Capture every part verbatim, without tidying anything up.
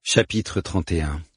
Chapitre trente et un.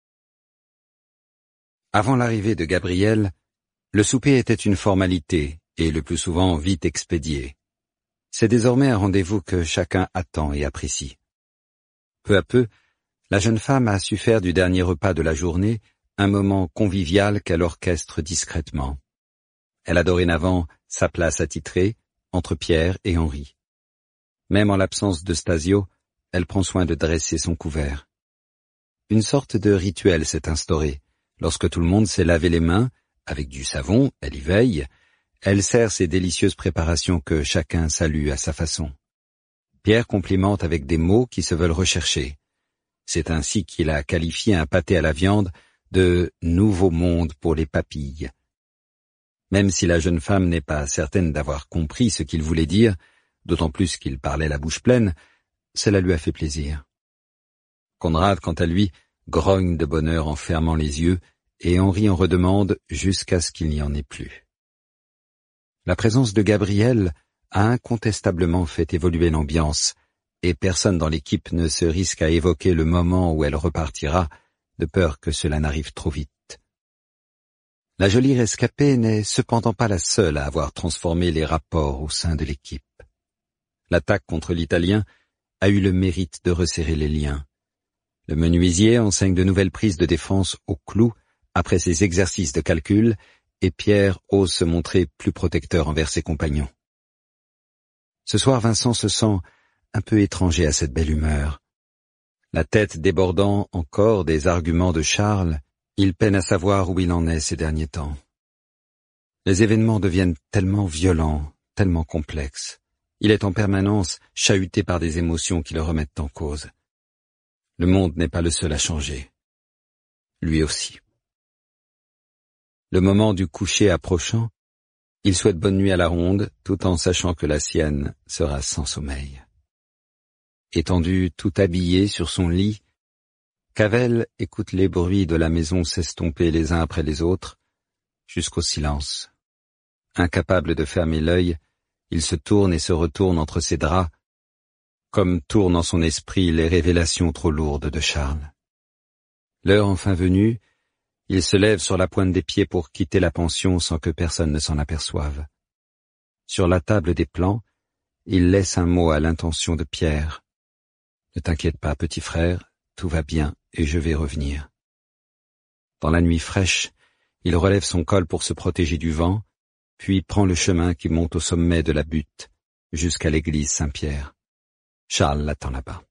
Avant l'arrivée de Gabriel, le souper était une formalité, et le plus souvent vite expédié. C'est désormais un rendez-vous que chacun attend et apprécie. Peu à peu, la jeune femme a su faire du dernier repas de la journée un moment convivial qu'elle orchestre discrètement. Elle a dorénavant sa place attitrée, entre Pierre et Henri. Même en l'absence de Stasio, elle prend soin de dresser son couvert. Une sorte de rituel s'est instauré. Lorsque tout le monde s'est lavé les mains, avec du savon, elle y veille, elle sert ces délicieuses préparations que chacun salue à sa façon. Pierre complimente avec des mots qui se veulent recherchés. C'est ainsi qu'il a qualifié un pâté à la viande de « nouveau monde pour les papilles ». Même si la jeune femme n'est pas certaine d'avoir compris ce qu'il voulait dire, d'autant plus qu'il parlait la bouche pleine, cela lui a fait plaisir. Conrad, quant à lui, grogne de bonheur en fermant les yeux, et Henri en redemande jusqu'à ce qu'il n'y en ait plus. La présence de Gabriel a incontestablement fait évoluer l'ambiance, et personne dans l'équipe ne se risque à évoquer le moment où elle repartira, de peur que cela n'arrive trop vite. La jolie rescapée n'est cependant pas la seule à avoir transformé les rapports au sein de l'équipe. L'attaque contre l'Italien a eu le mérite de resserrer les liens. Le menuisier enseigne de nouvelles prises de défense au clou après ses exercices de calcul, et Pierre ose se montrer plus protecteur envers ses compagnons. Ce soir, Vincent se sent un peu étranger à cette belle humeur. La tête débordant encore des arguments de Charles, il peine à savoir où il en est ces derniers temps. Les événements deviennent tellement violents, tellement complexes. Il est en permanence chahuté par des émotions qui le remettent en cause. Le monde n'est pas le seul à changer. Lui aussi. Le moment du coucher approchant, il souhaite bonne nuit à la ronde, tout en sachant que la sienne sera sans sommeil. Étendu tout habillé sur son lit, Cavell écoute les bruits de la maison s'estomper les uns après les autres, jusqu'au silence. Incapable de fermer l'œil, il se tourne et se retourne entre ses draps, comme tournent en son esprit les révélations trop lourdes de Charles. L'heure enfin venue, il se lève sur la pointe des pieds pour quitter la pension sans que personne ne s'en aperçoive. Sur la table des plans, il laisse un mot à l'intention de Pierre. « Ne t'inquiète pas, petit frère, tout va bien et je vais revenir. » Dans la nuit fraîche, il relève son col pour se protéger du vent, puis prend le chemin qui monte au sommet de la butte, jusqu'à l'église Saint-Pierre. Charles l'attend là-bas.